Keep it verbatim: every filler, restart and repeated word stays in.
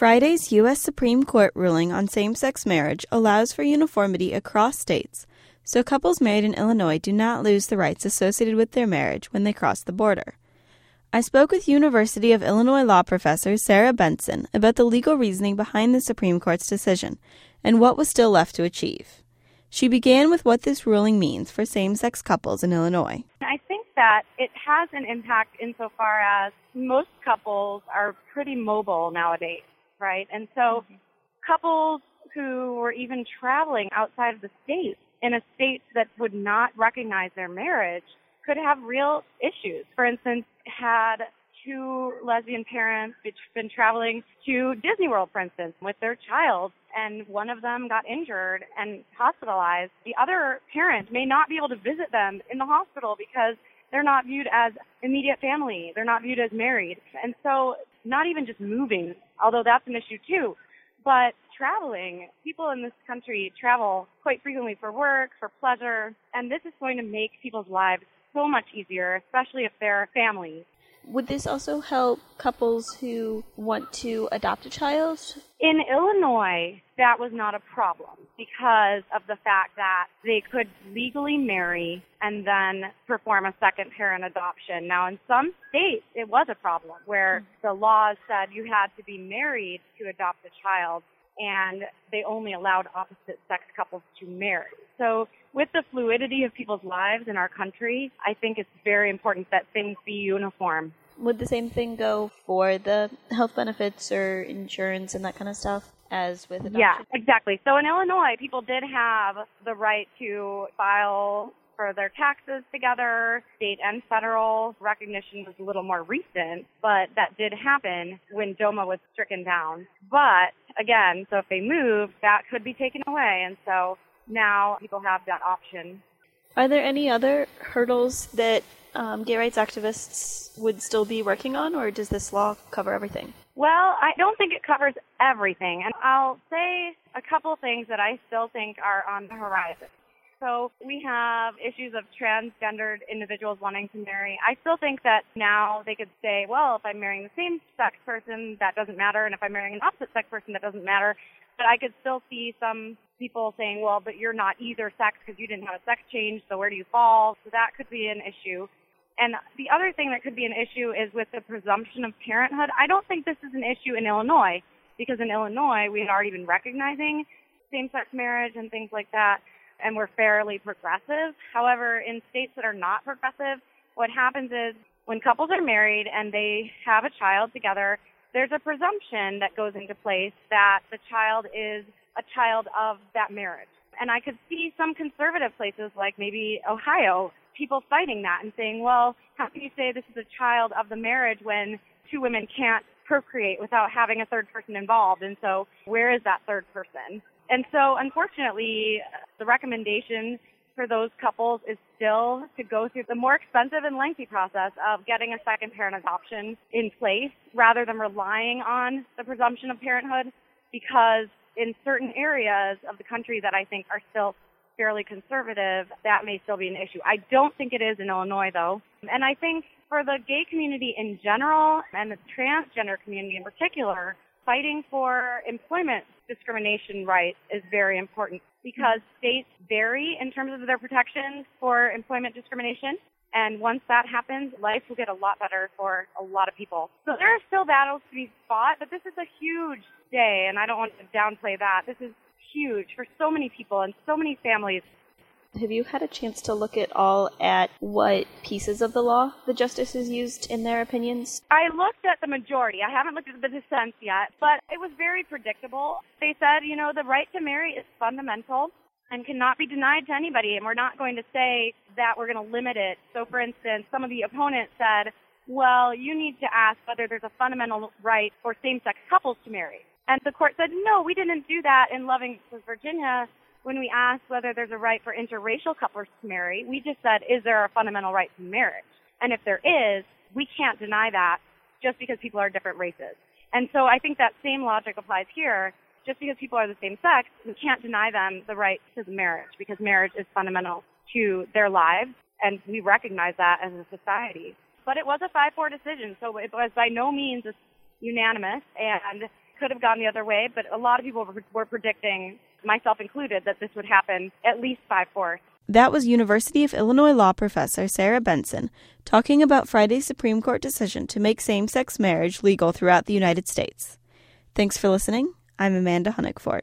Friday's U S Supreme Court ruling on same-sex marriage allows for uniformity across states, so couples married in Illinois do not lose the rights associated with their marriage when they cross the border. I spoke with University of Illinois law professor Sarah Benson about the legal reasoning behind the Supreme Court's decision and what was still left to achieve. She began with what this ruling means for same-sex couples in Illinois. I think that it has an impact insofar as most couples are pretty mobile nowadays, right? And so mm-hmm. couples who were even traveling outside of the state, in a state that would not recognize their marriage, could have real issues. For instance, had two lesbian parents been traveling to Disney World, for instance, with their child, and one of them got injured and hospitalized. The other parent may not be able to visit them in the hospital because they're not viewed as immediate family. They're not viewed as married. And so not even just moving, although that's an issue too, but traveling. People in this country travel quite frequently for work, for pleasure, and this is going to make people's lives so much easier, especially if they're families. Would this also help couples who want to adopt a child? In Illinois, that was not a problem because of the fact that they could legally marry and then perform a second parent adoption. Now, in some states, it was a problem where mm-hmm. the laws said you had to be married to adopt a child, and they only allowed opposite-sex couples to marry. So with the fluidity of people's lives in our country, I think it's very important that things be uniform. Would the same thing go for the health benefits or insurance and that kind of stuff as with adoption? Yeah, exactly. So in Illinois, people did have the right to file for their taxes together. State and federal recognition was a little more recent, but that did happen when DOMA was stricken down. But again, so if they move, that could be taken away. And so now people have that option. Are there any other hurdles that um, gay rights activists would still be working on, or does this law cover everything? Well, I don't think it covers everything. And I'll say a couple things that I still think are on the horizon. So we have issues of transgendered individuals wanting to marry. I still think that now they could say, well, if I'm marrying the same-sex person, that doesn't matter, and if I'm marrying an opposite-sex person, that doesn't matter. But I could still see some people saying, well, but you're not either sex because you didn't have a sex change, so where do you fall? So that could be an issue. And the other thing that could be an issue is with the presumption of parenthood. I don't think this is an issue in Illinois because in Illinois we had already been recognizing same-sex marriage and things like that, and we're fairly progressive. However, in states that are not progressive, what happens is when couples are married and they have a child together, there's a presumption that goes into place that the child is a child of that marriage. And I could see some conservative places like maybe Ohio, people fighting that and saying, well, how can you say this is a child of the marriage when two women can't procreate without having a third person involved? And so where is that third person? And so unfortunately, the recommendation for those couples is still to go through the more expensive and lengthy process of getting a second parent adoption in place rather than relying on the presumption of parenthood, because in certain areas of the country that I think are still fairly conservative, that may still be an issue. I don't think it is in Illinois, though. And I think for the gay community in general and the transgender community in particular, fighting for employment discrimination rights is very important because states vary in terms of their protections for employment discrimination. And once that happens, life will get a lot better for a lot of people. So there are still battles to be fought, but this is a huge day, and I don't want to downplay that. This is huge for so many people and so many families. Have you had a chance to look at all at what pieces of the law the justices used in their opinions? I looked at the majority. I haven't looked at the dissents yet, but it was very predictable. They said, you know, the right to marry is fundamental and cannot be denied to anybody, and we're not going to say that we're going to limit it. So, for instance, some of the opponents said, well, you need to ask whether there's a fundamental right for same-sex couples to marry. And the court said, no, we didn't do that in Loving versus Virginia when we asked whether there's a right for interracial couples to marry. We just said, is there a fundamental right to marriage? And if there is, we can't deny that just because people are different races. And so I think that same logic applies here. Just because people are the same sex, we can't deny them the right to the marriage because marriage is fundamental to their lives, and we recognize that as a society. But it was a five four decision, so it was by no means unanimous, and Could have gone the other way, but a lot of people were, were predicting, myself included, that this would happen at least five-fourths. That was University of Illinois law professor Sarah Benson talking about Friday's Supreme Court decision to make same-sex marriage legal throughout the United States. Thanks for listening. I'm Amanda Hunnigfort.